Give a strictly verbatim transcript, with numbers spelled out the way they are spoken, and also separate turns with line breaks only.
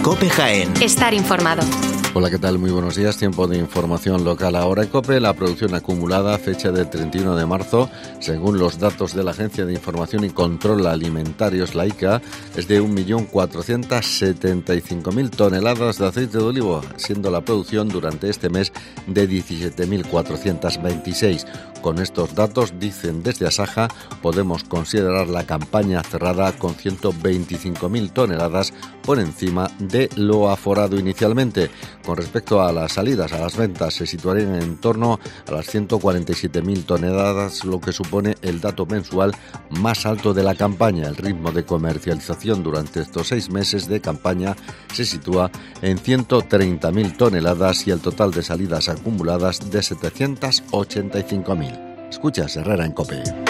COPE Jaén.
Estar informado.
Hola, ¿qué tal? Muy buenos días. Tiempo de información local ahora en COPE. La producción acumulada, fecha del treinta y uno de marzo, según los datos de la Agencia de Información y Control Alimentarios, la I C A, es de un millón cuatrocientas setenta y cinco mil toneladas de aceite de oliva, siendo la producción durante este mes de diecisiete mil cuatrocientas veintiséis. Con estos datos, dicen desde Asaja, podemos considerar la campaña cerrada con ciento veinticinco mil toneladas por encima de lo aforado inicialmente. Con respecto a las salidas, a las ventas, se situarían en torno a las ciento cuarenta y siete mil toneladas, lo que supone el dato mensual más alto de la campaña. El ritmo de comercialización durante estos seis meses de campaña se sitúa en ciento treinta mil toneladas y el total de salidas acumuladas de setecientas ochenta y cinco mil. Escuchas Herrera en COPE.